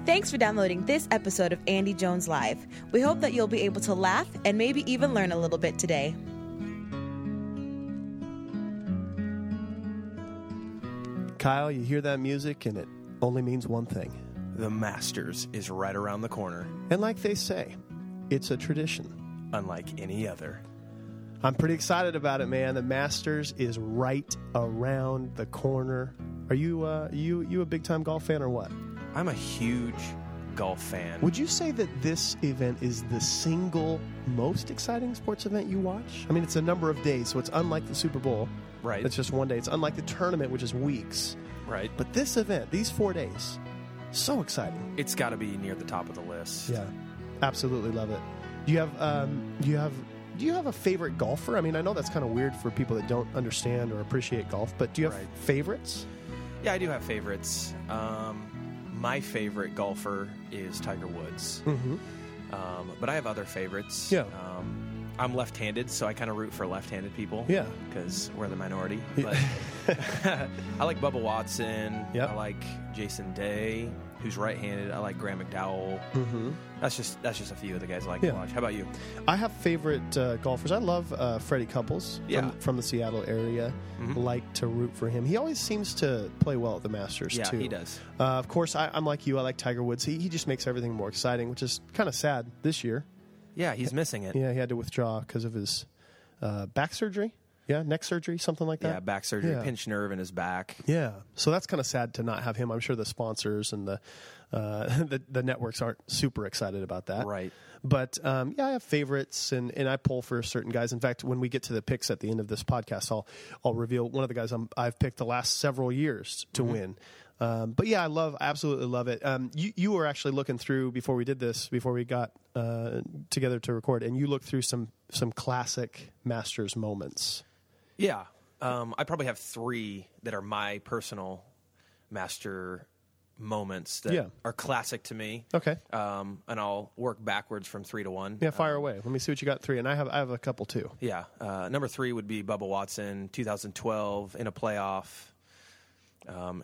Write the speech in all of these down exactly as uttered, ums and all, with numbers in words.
Thanks for downloading this episode of Andy Jones Live. We hope that you'll be able to laugh and maybe even learn a little bit today. Kyle, you hear that music and it only means one thing. The Masters is right around the corner. And like they say, it's a tradition. Unlike any other. I'm pretty excited about it, man. The Masters is right around the corner. Are you uh, you you a big-time golf fan or what? I'm a huge golf fan. Would you say that this event is the single most exciting sports event you watch? I mean, it's a number of days, so it's unlike the Super Bowl. Right. It's just one day. It's unlike the tournament, which is weeks. Right. But this event, these four days, so exciting. It's got to be near the top of the list. Yeah, absolutely love it. Do you have um, do you have do you have a favorite golfer? I mean, I know that's kind of weird for people that don't understand or appreciate golf, but do you have Right. favorites? Yeah, I do have favorites. Um, my favorite golfer is Tiger Woods. Mm-hmm. Um, but I have other favorites. Yeah. Um, I'm left-handed, so I kind of root for left-handed people. Yeah. Because we're the minority. Yeah. But I like Bubba Watson. Yep. I like Jason Day, who's right-handed. I like Graham McDowell. Mm-hmm. That's just that's just a few of the guys I like Yeah. to watch. How about you? I have favorite uh, golfers. I love uh, Freddie Couples Yeah. from, from the Seattle area. Mhm. Like to root for him. He always seems to play well at the Masters, Yeah, too. he does. Uh, of course, I, I'm like you. I like Tiger Woods. He, he just makes everything more exciting, which is kind of sad this year. Yeah, he's missing it. Yeah, he had to withdraw because of his uh, back surgery. Yeah, neck surgery, something like that. Yeah, back surgery, Yeah. pinched nerve in his back. Yeah, so that's kind of sad to not have him. I'm sure the sponsors and the uh, the, the networks aren't super excited about that. Right. But um, yeah, I have favorites, and, and I pull for certain guys. In fact, when we get to the picks at the end of this podcast, I'll I'll reveal one of the guys I'm, I've picked the last several years to Mm-hmm. win. Um, but yeah, I love, I absolutely love it. Um, you you were actually looking through before we did this, before we got uh, together to record, and you looked through some some classic Masters moments. Yeah. Um, I probably have three that are my personal master moments that Yeah. are classic to me. Okay. Um, and I'll work backwards from three to one. Yeah, fire Um, away. Let me see what you got. Three, and I have I have a couple too. Yeah. Uh, number three would be Bubba Watson, two thousand twelve in a playoff. Um,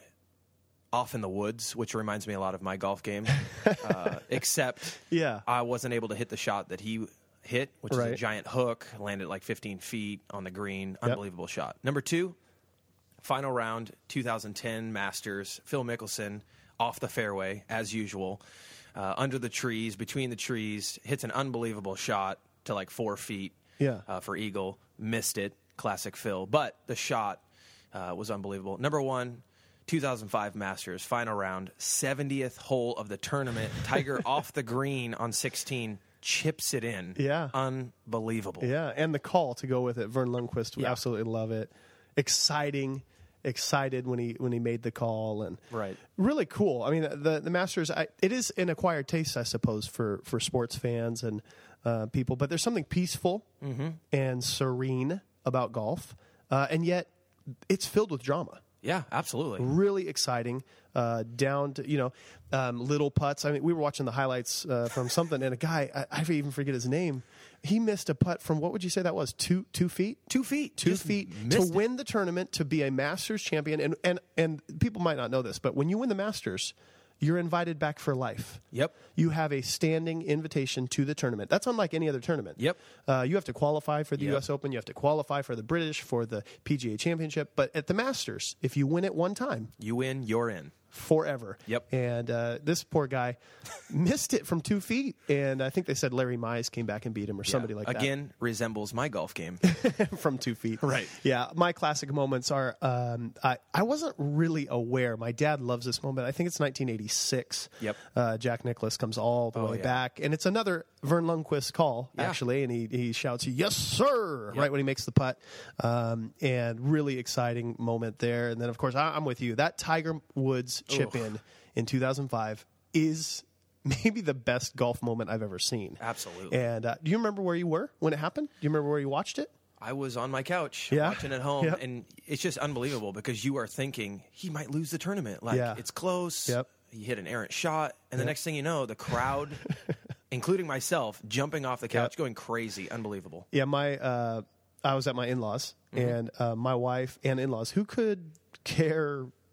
off in the woods, which reminds me a lot of my golf game. uh, except Yeah. I wasn't able to hit the shot that he hit, which is Right. a giant hook, landed like fifteen feet on the green. Yep. Unbelievable shot. Number two, final round, two thousand ten Masters, Phil Mickelson off the fairway, as usual, uh, under the trees, between the trees, hits an unbelievable shot to like four feet Yeah. uh, for eagle, missed it, classic Phil. But the shot uh, was unbelievable. Number one, two thousand five Masters, final round, seventieth hole of the tournament. Tiger off the green on sixteen, chips it in. Yeah. Unbelievable. Yeah, and the call to go with it. Vern Lundquist, we Yeah. absolutely love it. Exciting, excited when he when he made the call, and Right. really cool. I mean, the the Masters, I, it is an acquired taste, I suppose, for for sports fans and uh, people. But there's something peaceful Mm-hmm. and serene about golf, uh, and yet it's filled with drama. Yeah, absolutely. Really exciting, uh, down to, you know, um, little putts. I mean, we were watching the highlights uh, from something, and a guy, I, I even forget his name, he missed a putt from, what would you say that was, two two feet? Two feet. Two Just feet to missed it. win the tournament, to be a Masters champion. And, and, and people might not know this, but when you win the Masters, you're invited back for life. Yep. You have a standing invitation to the tournament. That's unlike any other tournament. Yep. Uh, you have to qualify for the Yep. U S Open. You have to qualify for the British, for the P G A Championship. But at the Masters, if you win it one time, You win, you're in. forever. Yep. And uh, this poor guy missed it from two feet. And I think they said Larry Mize came back and beat him or somebody Yeah. like that. Again, resembles my golf game. From two feet. Right. Yeah. My classic moments are, um, I, I wasn't really aware. My dad loves this moment. I think it's nineteen eighty-six. Yep. Uh, Jack Nicklaus comes all the Oh, way yeah. back. And it's another Vern Lundquist call, Yeah. actually. And he, he shouts, "Yes, sir," Yep. right when he makes the putt. Um, and really exciting moment there. And then, of course, I, I'm with you. That Tiger Woods chip Oof. in in two thousand five is maybe the best golf moment I've ever seen. Absolutely. And uh, do you remember where you were when it happened? Do you remember where you watched it? I was on my couch Yeah. watching at home, Yep. and it's just unbelievable because you are thinking he might lose the tournament. Like, Yeah. it's close. Yep. He hit an errant shot, and the Yep. next thing you know, the crowd, including myself, jumping off the couch, Yep. going crazy. Unbelievable. Yeah, my uh, I was at my in-laws, Mm-hmm. and uh, my wife and in-laws, who could care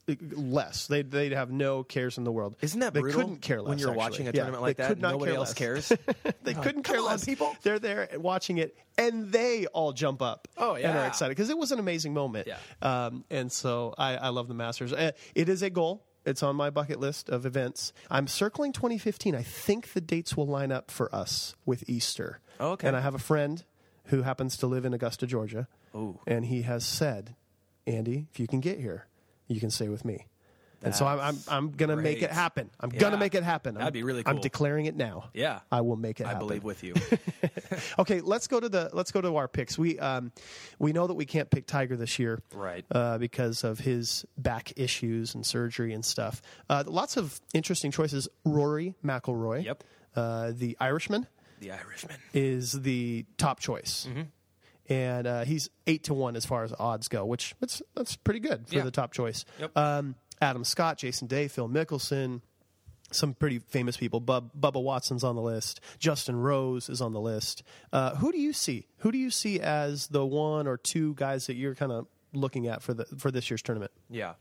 less. They'd, they'd have no cares in the world. Isn't that they brutal? couldn't care less When you're actually. watching a Yeah, tournament like they that, could not nobody care else less. cares. They Like, couldn't come care on, less. people. They're there watching it, and they all jump up. Oh, and are yeah. excited because it was an amazing moment. Yeah. Um, and so I, I love the Masters. Uh, it is a goal. It's on my bucket list of events. I'm circling twenty fifteen. I think the dates will line up for us with Easter. Oh, okay. And I have a friend who happens to live in Augusta, Georgia. Ooh. And he has said, Andy, if you can get here, you can stay with me. And so I'm I'm, I'm gonna make great. it happen. I'm Yeah. gonna make it happen. That'd I'm, be really I'm cool. declaring it now. Yeah. I will make it I happen. believe with you. Okay, let's go to the let's go to our picks. We um we know that we can't pick Tiger this year, Right. Uh, because of his back issues and surgery and stuff. Uh, lots of interesting choices. Rory McIlroy, Yep. uh, the Irishman, The Irishman. is the top choice. Mm-hmm. And uh, he's eight to one as far as odds go, which that's that's pretty good for Yeah. the top choice. Yep. Um, Adam Scott, Jason Day, Phil Mickelson, some pretty famous people. Bub, Bubba Watson's on the list. Justin Rose is on the list. Uh, who do you see? Who do you see as the one or two guys that you're kind of looking at for the for this year's tournament? Yeah.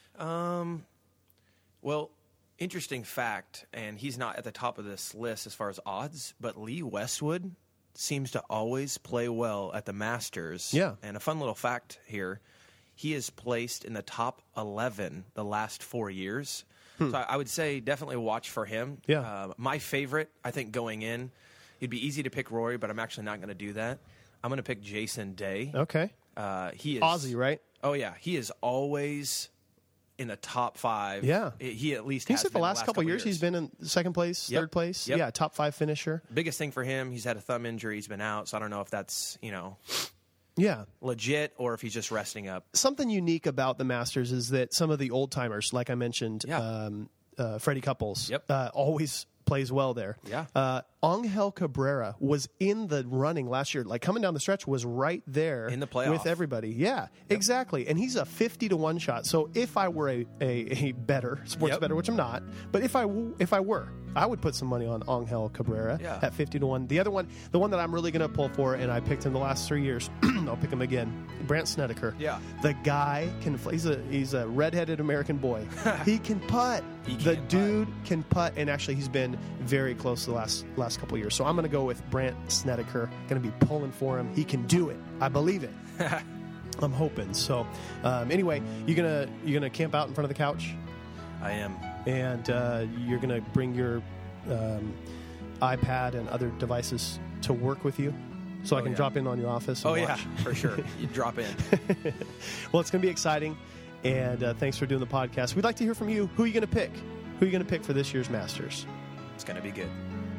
Um, well, interesting fact, and he's not at the top of this list as far as odds, but Lee Westwood seems to always play well at the Masters. Yeah. And a fun little fact here, he is placed in the top eleven the last four years. So I, I would say definitely watch for him. Yeah. Uh, my favorite, I think, going in, it'd be easy to pick Rory, but I'm actually not going to do that. I'm going to pick Jason Day. Okay. Uh, he is Aussie, right? Oh yeah, he is always in the top five. Yeah. He at least He has said the been last, couple years, he's been in second place, Yep. third place. Yep. Yeah, top five finisher. Biggest thing for him, he's had a thumb injury. He's been out, so I don't know if that's you know Yeah. legit or if he's just resting up. Something unique about the Masters is that some of the old timers, like I mentioned, Yeah. um, uh, Freddie Couples, Yep. uh, always plays well there. Yeah. Uh, Angel Cabrera was in the running last year, like coming down the stretch, was right there In the playoff. with everybody. Yeah, exactly. And he's a fifty to one shot. So if I were a, a, a better sports Yep. better, which I'm not, but if I w- if I were, I would put some money on Angel Cabrera Yeah. at fifty to one. The other one, the one that I'm really going to pull for, and I picked him the last three years, I'll pick him again. Brant Snedeker. Yeah. The guy can. He's a he's a redheaded American boy. He can putt. He the can putt. dude can putt, and actually he's been very close the last last couple of years. So I'm going to go with Brant Snedeker. Going to be pulling for him. He can do it. I believe it. I'm hoping. So um, anyway, you're gonna you're gonna camp out in front of the couch, I am. and uh, you're gonna bring your um, iPad and other devices to work with you, so I Oh, can yeah. drop in on your office. And Oh yeah, watch. for sure. You drop in. Well, it's going to be exciting, and uh, thanks for doing the podcast. We'd like to hear from you. Who are you going to pick? Who are you going to pick for this year's Masters? It's gonna be good.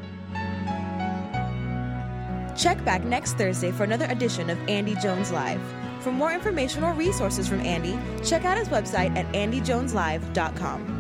Check back next Thursday for another edition of Andy Jones Live. For more information or resources from Andy, check out his website at andy jones live dot com.